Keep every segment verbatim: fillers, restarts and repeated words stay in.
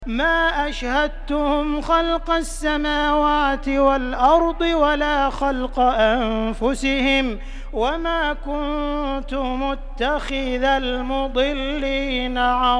مَا أَشْهَدتُّهُمْ خَلْقَ السَّمَاوَاتِ وَالْأَرْضِ وَلَا خَلْقَ أَنفُسِهِمْ وَمَا كُنتُ مُتَّخِذَ الْمُضِلِّينَ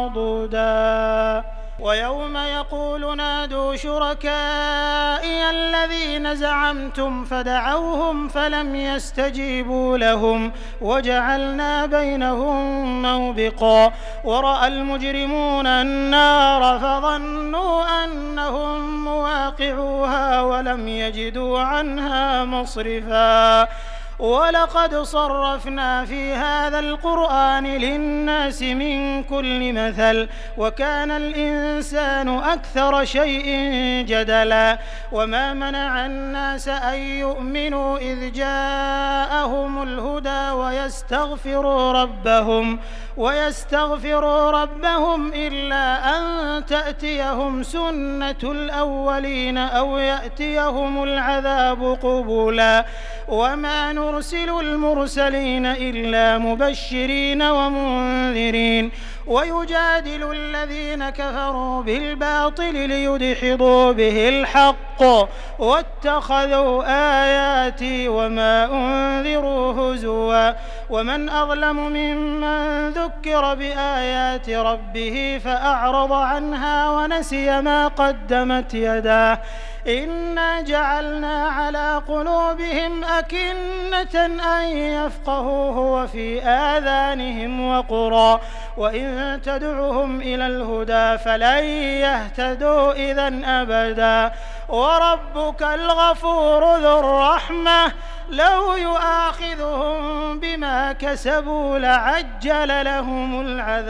عَضُدًا وَيَوْمَ يَقُولُ نَادُوا شُرَكَائِيَ الَّذِينَ زَعَمْتُمْ فَدَعَوْهُمْ فَلَمْ يَسْتَجِيبُوا لَهُمْ وَجَعَلْنَا بَيْنَهُم مَّوْبِقًا وَرَأَى الْمُجْرِمُونَ النَّارَ فَظَنُّوا أَنَّهُم مُّوَاقِعُوهَا وَلَمْ يَجِدُوا عَنْهَا مَصْرِفًا وَلَقَدْ صَرَّفْنَا فِي هَٰذَا الْقُرْآنِ لِلنَّاسِ مِن كُلِّ مَثَلٍ وَكَانَ الْإِنسَانُ أَكْثَرَ شَيْءٍ جَدَلًا وَمَا مَنَعَ النَّاسَ أَن يُؤْمِنُوا إِذْ جَاءَهُمُ الْهُدَىٰ وَيَسْتَغْفِرُوا رَبَّهُمْ وَيَسْتَغْفِرُوا رَبَّهُمْ إِلَّا أَن تَأْتِيَهُمْ سُنَّةُ الْأَوَّلِينَ أَوْ يَأْتِيَهُمُ الْعَذَابُ قُبُلًا وَمَا نُرْسِلُ الْمُرْسَلِينَ إِلَّا مُبَشِّرِينَ وَمُنذِرِينَ وَيُجَادِلُ الَّذِينَ كَفَرُوا بِالْبَاطِلِ لِيُدْحِضُوا بِهِ الْحَقَّ وَاتَّخَذُوا آيَاتِي وَمَا أُنذِرُوا هُزُوًا وَمَنْ أَظْلَمُ مِمَّن ذُكِّرَ بِآيَاتِ رَبِّهِ فَأَعْرَضَ عَنْهَا وَنَسِيَ مَا قَدَّمَتْ يَدَاهُ إِنَّا جَعَلْنَا عَلَىٰ قُلُوبِهِمْ أَكِنَّةً أَن يَفْقَهُوهُ وَفِي آذَانِهِمْ وَقْرًا وَإِن تَدْعُهُمْ إِلَى الْهُدَىٰ فَلَن يَهْتَدُوا إِذًا أَبَدًا وَرَبُّكَ الْغَفُورُ ذُو الرَّحْمَةِ لَوْ يُؤَاخِذُهُم بِمَا كَسَبُوا لَعَجَّلَ لَهُمُ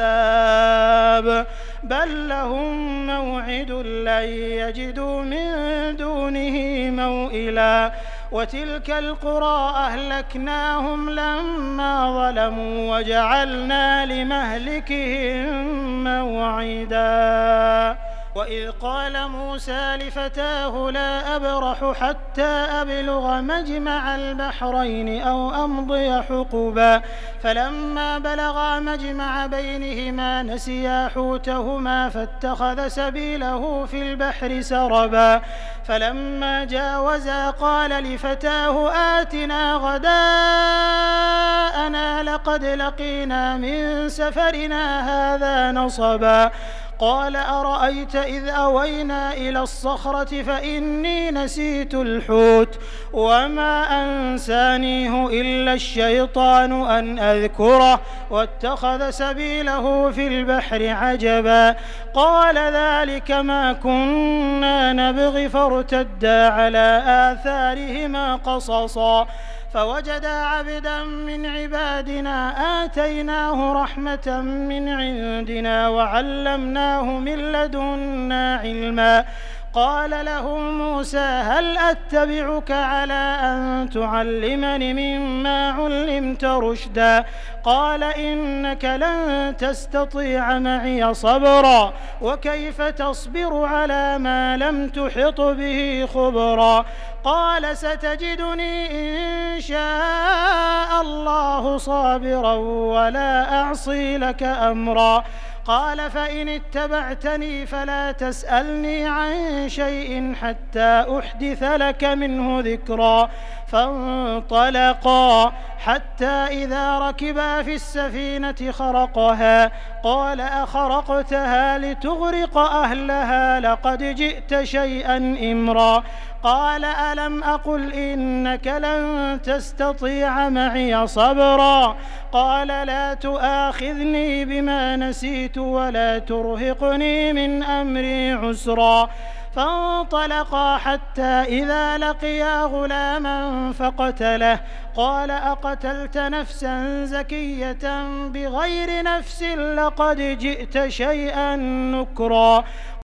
الْعَذَابَ بَل لَّهُم مَّوْعِدٌ لَّن يَجِدُوا مِن دُونِهِ مَوْئِلًا وَتِلْكَ الْقُرَىٰ أَهْلَكْنَاهُمْ لَمَّا ظَلَمُوا وَجَعَلْنَا لِمَهْلِكِهِم مَّوْعِدًا وَإِذْ قَالَ مُوسَىٰ لِفَتَاهُ لَا أَبْرَحُ حَتَّىٰ أَبْلُغَ مَجْمَعَ الْبَحْرَيْنِ أَوْ أَمْضِيَ حُقُبًا فَلَمَّا بَلَغَا مَجْمَعَ بَيْنِهِمَا نَسِيَا حُوتَهُمَا فَاتَّخَذَ سَبِيلَهُ فِي الْبَحْرِ سَرَبًا فَلَمَّا جَاوَزَا قَالَ لِفَتَاهُ آتِنَا غَدَاءَنَا لَقَدْ لَقِينَا مِن سَفَرِنَا هَٰذَا نَصَبًا قَالَ أَرَأَيْتَ إِذْ أَوَيْنَا إِلَى الصَّخْرَةِ فَإِنِّي نَسِيتُ الْحُوتَ وَمَا أَنسَانِيهُ إِلَّا الشَّيْطَانُ أَنْ أَذْكُرَهُ وَاتَّخَذَ سَبِيلَهُ فِي الْبَحْرِ عَجَبًا قَالَ ذَٰلِكَ مَا كُنَّا نَبْغِ فَارْتَدَّا عَلَىٰ آثَارِهِمَا قَصَصًا فَوَجَدَا عَبْدًا مِّنْ عِبَادِنَا آتَيْنَاهُ رَحْمَةً مِّنْ عِندِنَا وَعَلَّمْنَاهُ مِن لَّدُنَّا عِلْمًا قَالَ له موسى هل أتبعك على أن تعلمني مما علمت رشدا قال إنك لن تستطيع معي صبرا وكيف تصبر على ما لم تحط به خبرا قال ستجدني إن شاء الله صابرا ولا أعصي لك أمرا قال فإن اتبعتني فلا تسألني عن شيء حتى أحدث لك منه ذكرا فانطلقا حتى إذا ركبا في السفينة خرقها قال أخرقتها لتغرق أهلها لقد جئت شيئا إمرا قال ألم أقل إنك لن تستطيع معي صبرا قال لا تؤاخذني بما نسيت ولا ترهقني من أمري عسرا فانطلقا حتى إذا لقيا غلاما فقتله قال أقتلت نفسا زكية بغير نفس لقد جئت شيئا نكرا